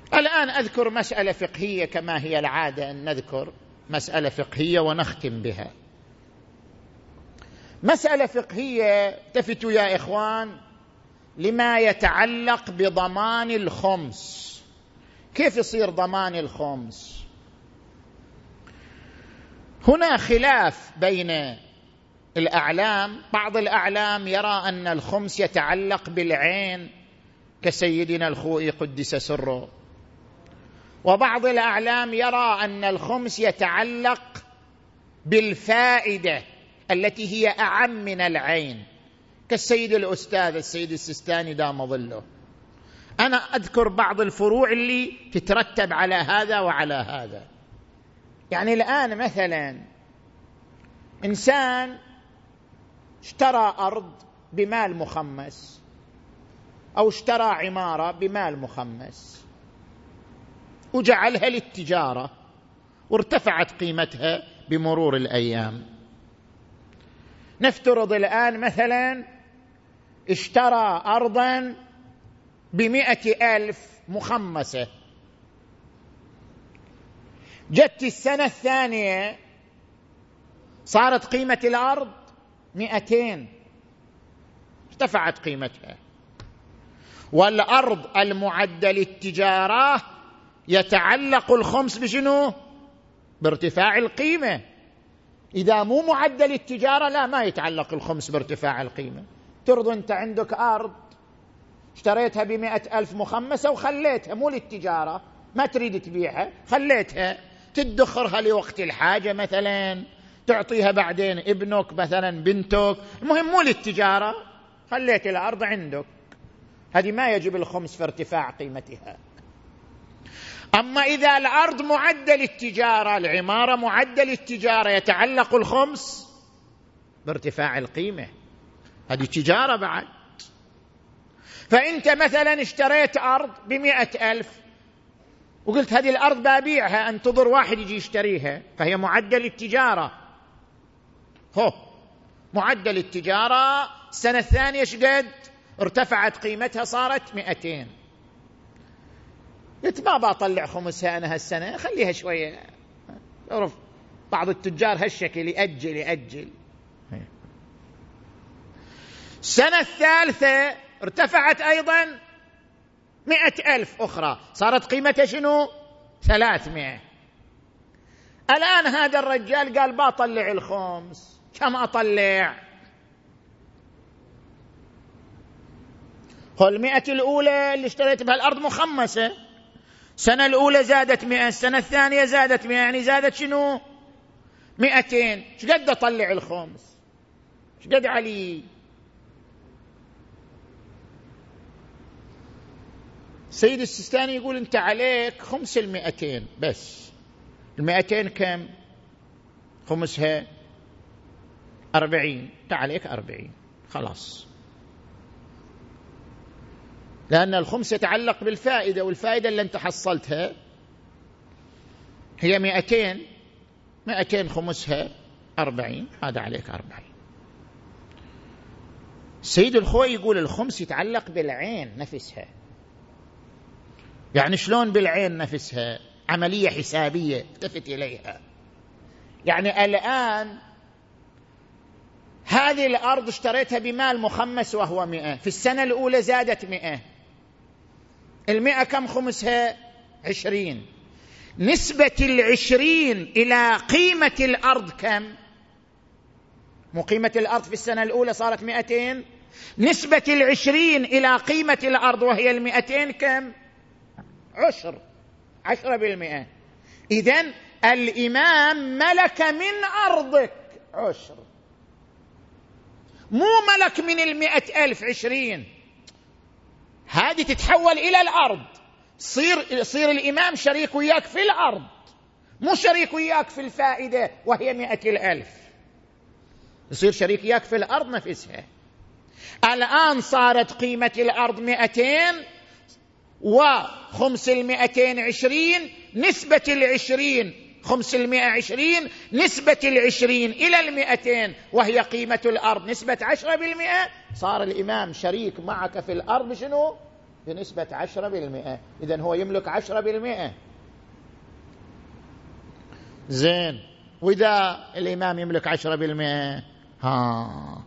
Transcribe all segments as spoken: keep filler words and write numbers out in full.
الآن أذكر مسألة فقهية كما هي العادة أن نذكر مسألة فقهية ونختم بها. مسألة فقهية، التفتوا يا إخوان لما يتعلق بضمان الخمس. كيف يصير ضمان الخمس؟ هنا خلاف بين الأعلام. بعض الأعلام يرى أن الخمس يتعلق بالعين كسيدنا الخوئي قدس سره، وبعض الأعلام يرى أن الخمس يتعلق بالفائدة التي هي أعم من العين كالسيد الأستاذ السيد السيستاني دام ظله. أنا أذكر بعض الفروع اللي تترتب على هذا وعلى هذا. يعني الآن مثلا إنسان اشترى أرض بمال مخمس أو اشترى عمارة بمال مخمس وجعلها للتجارة وارتفعت قيمتها بمرور الأيام. نفترض الآن مثلا اشترى أرضا بمئة ألف مخمسة، جت السنة الثانية صارت قيمة الأرض مئتين، ارتفعت قيمتها. والأرض المعدة للتجارة يتعلق الخمس بشنو؟ بارتفاع القيمة. إذا مو معدة للتجارة لا، ما يتعلق الخمس بارتفاع القيمة. ترضى أنت عندك أرض اشتريتها بمئة ألف مخمسة وخليتها مو للتجارة، ما تريد تبيعها، خليتها تدخرها لوقت الحاجة مثلا، تعطيها بعدين ابنك مثلا بنتك، المهم مو للتجارة، خليت الأرض عندك، هذه ما يجب الخمس في ارتفاع قيمتها. أما إذا الأرض معدة للتجارة، العمارة معدة للتجارة، يتعلق الخمس بارتفاع القيمة، هذه تجارة بعد. فأنت مثلا اشتريت أرض بمئة ألف وقلت هذه الأرض بابيعها، انتظر واحد يجي يشتريها، فهي معدة للتجارة. هو معدة للتجارة، السنة الثانية شقد ارتفعت قيمتها صارت مئتين. قلت ما بطلع خمسها أنا هالسنة، خليها شوية. عرف بعض التجار هالشكل، يأجل يأجل. السنة الثالثة ارتفعت أيضا مئة ألف أخرى، صارت قيمتها شنو؟ ثلاثمائة. الآن هذا الرجال قال بطلع الخمس، كم أطلع؟ هو المئة الأولى اللي اشتريت بها الأرض مخمسة، السنة الأولى زادت مئة، السنة الثانية زادت مئة، يعني زادت شنو؟ مئتين. شقد أطلع الخمس؟ شقد علي؟ سيد السيستاني يقول أنت عليك خمس المئتين بس. المئتين كم؟ خمسها أربعين، أنت عليك أربعين خلاص، لأن الخمس يتعلق بالفائدة، والفائدة اللي أنت حصلتها هي مئتين، مئتين خمسها أربعين، هذا عليك أربعين. السيد الخوئي يقول الخمس يتعلق بالعين نفسها. يعني شلون بالعين نفسها؟ عملية حسابية التفت إليها. يعني الآن هذه الأرض اشتريتها بمال مخمس وهو مئة، في السنة الأولى زادت مئة، المئة كم خمسها؟ عشرين. نسبة العشرين إلى قيمة الأرض كم؟ مو قيمة الأرض في السنة الأولى صارت مئتين، نسبة العشرين إلى قيمة الأرض وهي المئتين كم؟ عشر، عشرة بالمئة. إذن الإمام ملك من أرضك عشر، مو ملك من المئة ألف عشرين، هذه تتحول إلى الأرض، صير, صير الإمام شريك وياك في الأرض، مو شريك وياك في الفائدة وهي مئة الألف، يصير شريك وياك في الأرض نفسها. الآن صارت قيمة الأرض مئتين وخمس المئتين عشرين، نسبة العشرين خمس المئة عشرين، نسبة العشرين إلى المئتين وهي قيمة الأرض نسبة عشرة بالمئة، صار الإمام شريك معك في الأرض شنو؟ بنسبة عشرة بالمئة، إذن هو يملك عشرة بالمئة. زين، وإذا الإمام يملك عشرة بالمئة، ها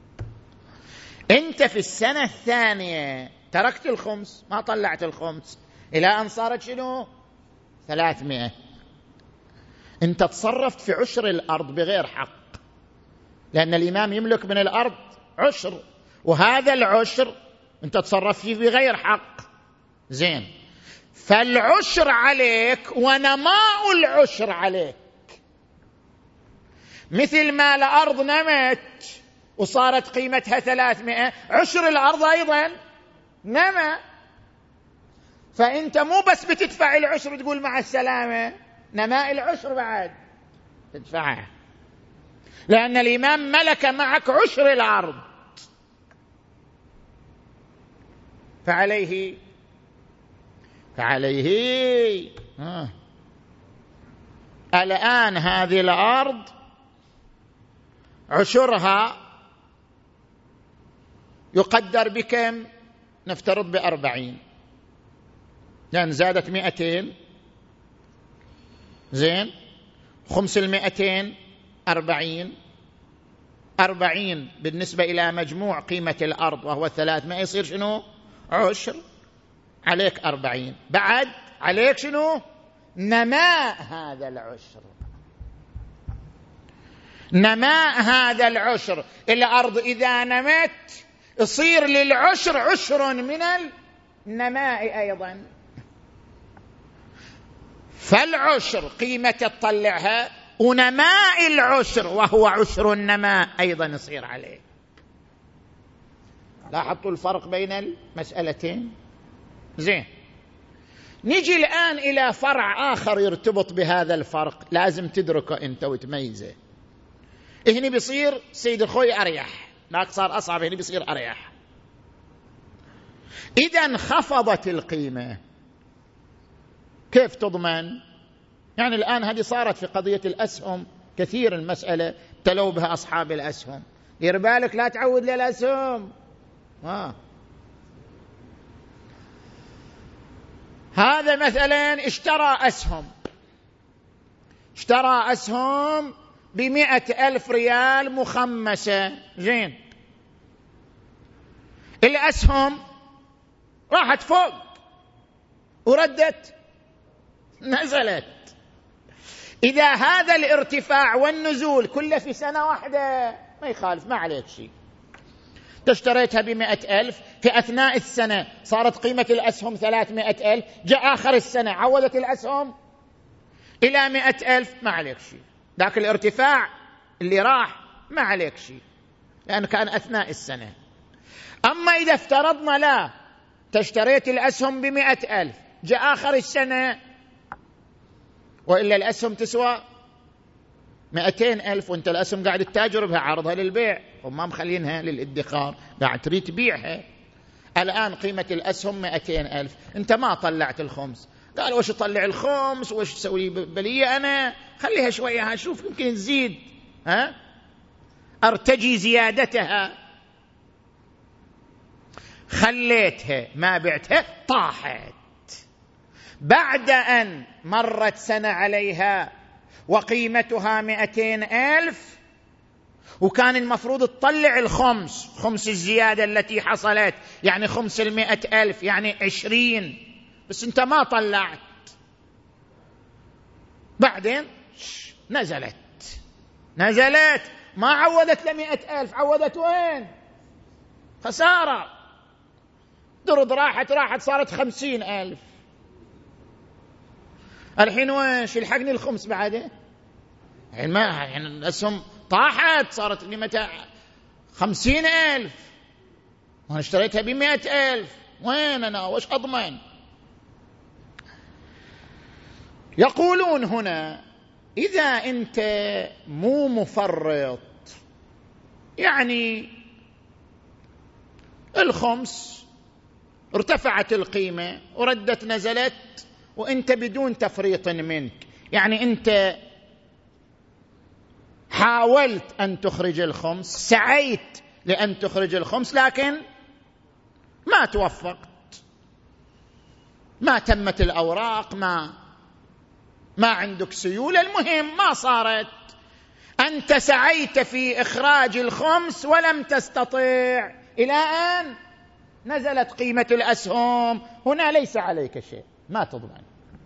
أنت في السنة الثانية تركت الخمس، ما طلعت الخمس إلى أن صارت شنو؟ ثلاثمائة. أنت تصرفت في عشر الأرض بغير حق، لأن الإمام يملك من الأرض عشر، وهذا العشر أنت تصرفت فيه بغير حق. زين، فالعشر عليك ونماء العشر عليك، مثل ما الأرض نمت وصارت قيمتها ثلاثمائة، عشر الأرض أيضا نما. فأنت مو بس بتدفع العشر وتقول مع السلامة، نماء العشر بعد تدفعه، لأن الإمام ملك معك عشر الأرض. فعليه فعليه آه. الآن هذه الأرض عشرها يقدر بكم؟ نفترض بأربعين، لأن زادت مئتين. زين، خمس المئتين أربعين، أربعين بالنسبة إلى مجموع قيمة الأرض وهو ثلاثمائة يصير شنو؟ عشر. عليك أربعين، بعد عليك شنو؟ نماء هذا العشر. نماء هذا العشر، الأرض إذا نمت يصير للعشر عشر من النماء أيضا. فالعشر قيمة تطلعها، ونماء العشر وهو عشر النماء أيضا يصير عليه. لاحظتوا الفرق بين المسألتين؟ زين، نجي الآن إلى فرع آخر يرتبط بهذا الفرق، لازم تدركه أنت وتميزه. هنا بيصير سيد الخوي أريح، لكن صار أصعب، هنا بيصير أريح. إذا انخفضت القيمة كيف تضمن؟ يعني الآن هذه صارت في قضية الأسهم كثير، المسألة تلو بها أصحاب الأسهم، دير بالك لا تعود للأسهم. آه. هذا مثلا اشترى أسهم، اشترى أسهم بمئة ألف ريال مخمسة. زين، الأسهم راحت فوق وردت نزلت. إذا هذا الارتفاع والنزول كله في سنة واحدة ما يخالف، ما عليك شيء. تشتريتها بمئة ألف، في أثناء السنة صارت قيمة الأسهم ثلاثمائة ألف، جاء آخر السنة عودت الأسهم إلى مئة ألف، ما عليك شيء. ذاك الارتفاع اللي راح ما عليك شيء، لأنه كان أثناء السنة. أما إذا افترضنا لا، تشتريت الأسهم بمئة ألف، جاء آخر السنة وإلا الأسهم تسوى مئتين ألف، وانت الأسهم قاعد تتاجر بها، عرضها للبيع، وما مخلينها للادخار، قاعد تريد تبيعها. الآن قيمة الأسهم مئتين ألف، انت ما طلعت الخمس. قال وش طلع الخمس، وش تسوي بلية أنا؟ خليها شوية شوف يمكن تزيد، ها أرتجي زيادتها. خليتها ما بعتها، طاحت. بعد أن مرت سنة عليها وقيمتها مئتين ألف، وكان المفروض تطلع الخمس، خمس الزيادة التي حصلت، يعني خمس المئة ألف، يعني عشرين، بس انت ما طلعت. بعدين نزلت نزلت ما عودت لمئة ألف، عودت وين؟ خسارة. درد راحت راحت صارت خمسين ألف. الحين وين يلحقني الخمس بعده؟ يعني ما يعني الأسهم طاحت، صارت قيمتها خمسين ألف، وأنا اشتريتها بمئة ألف، وين أنا وش أضمن؟ يقولون هنا إذا أنت مو مفرط، يعني الخمس ارتفعت القيمة وردت نزلت وأنت بدون تفريط منك، يعني أنت حاولت أن تخرج الخمس، سعيت لأن تخرج الخمس، لكن ما توفقت، ما تمت الأوراق، ما ما عندك سيولة، المهم ما صارت. أنت سعيت في إخراج الخمس ولم تستطع، إلى أن نزلت قيمة الأسهم، هنا ليس عليك شيء، ما تضمن.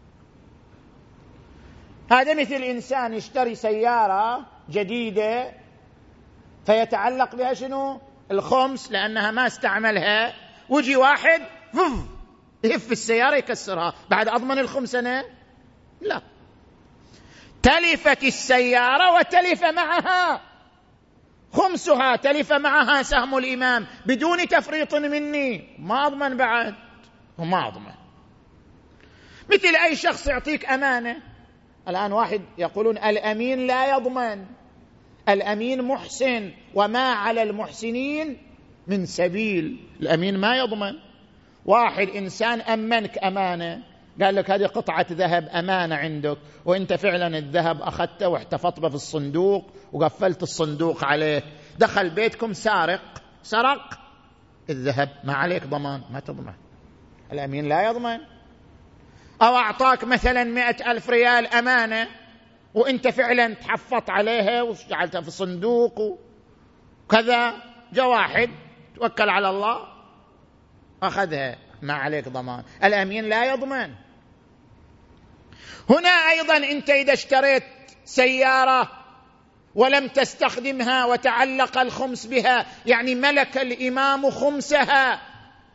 هذا مثل إنسان يشتري سيارة جديدة فيتعلق بها شنو؟ الخمس، لأنها ما استعملها، ويجي واحد يهف السيارة يكسرها، بعد أضمن الخمس أنا؟ لا. تلفت السيارة وتلف معها خمسها، تلف معها سهم الإمام بدون تفريط مني، ما أضمن بعد، وما أضمن. مثل أي شخص يعطيك أمانة. الآن واحد يقولون الأمين لا يضمن، الأمين محسن وما على المحسنين من سبيل، الأمين ما يضمن. واحد إنسان أمنك أمانة، قال لك هذه قطعة ذهب أمانة عندك، وإنت فعلا الذهب أخذته واحتفظت به في الصندوق وقفلت الصندوق عليه، دخل بيتكم سارق سرق الذهب، ما عليك ضمان، ما تضمن، الأمين لا يضمن. أو أعطاك مثلا مئة ألف ريال أمانة وإنت فعلا تحفظت عليها وجعلتها في صندوق وكذا، جاء واحد توكل على الله أخذها، ما عليك ضمان، الأمين لا يضمن. هنا أيضا أنت إذا اشتريت سيارة ولم تستخدمها وتعلق الخمس بها، يعني ملك الإمام خمسها،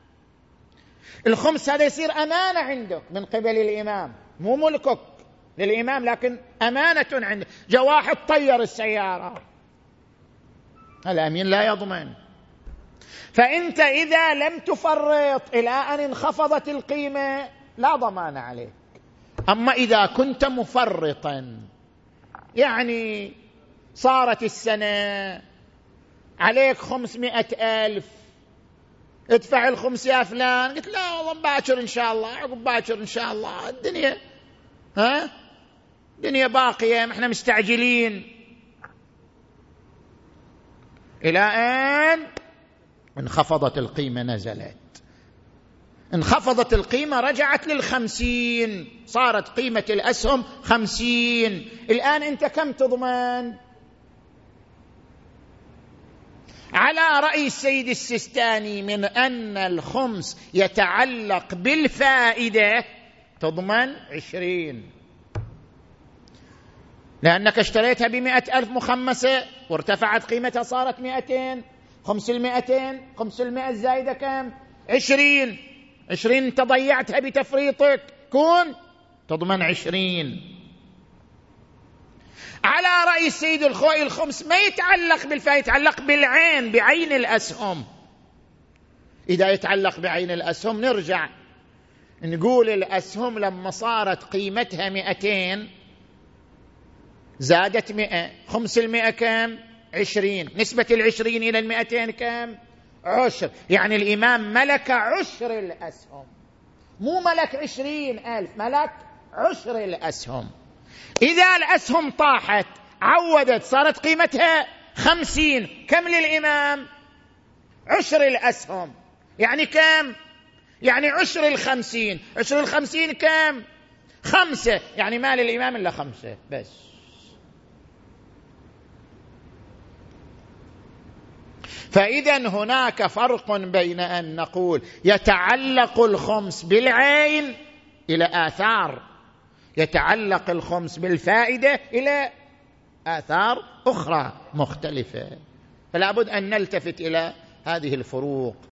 الخمس هذا يصير أمانة عندك من قبل الإمام، مو ملكك للإمام لكن أمانة عندك. جاء واحد طير السيارة، الأمين لا يضمن. فأنت إذا لم تفرط إلى أن انخفضت القيمة لا ضمان عليك. أما إذا كنت مفرطا، يعني صارت السنة عليك خمسمائة ألف، ادفع الخمس يا فلان، قلت لا والله باكر إن شاء الله، عقب باكر إن شاء الله، الدنيا ها الدنيا باقية، ما احنا مستعجلين، إلى أن انخفضت القيمة، نزلت، انخفضت القيمة رجعت للخمسين، صارت قيمة الأسهم خمسين، الآن أنت كم تضمن؟ على رأي السيد السيستاني من أن الخمس يتعلق بالفائدة تضمن عشرين، لأنك اشتريتها بمئة ألف مخمسة وارتفعت قيمتها صارت مئتين، خمس المئتين، خمس المئة الزايدة كم؟ عشرين، عشرين انت ضيعتها بتفريطك، كون تضمن عشرين. على رأي السيد الخوئي الخمس ما يتعلق بالفائدة، يتعلق بالعين، بعين الأسهم. إذا يتعلق بعين الأسهم نرجع نقول الأسهم لما صارت قيمتها مئتين زادت مئة، خمس المئة كم؟ عشرين، نسبة العشرين إلى المئتين كم؟ عشر، يعني الإمام ملك عشر الأسهم، مو ملك عشرين ألف، ملك عشر الأسهم. إذا الأسهم طاحت عودت صارت قيمتها خمسين، كم للإمام؟ عشر الأسهم، يعني كم؟ يعني عشر الخمسين، عشر الخمسين كم؟ خمسة، يعني ما للإمام إلا خمسة بس. فإذا هناك فرق بين أن نقول يتعلق الخمس بالعين إلى آثار، يتعلق الخمس بالفائدة إلى آثار أخرى مختلفة، فلا بد أن نلتفت إلى هذه الفروق.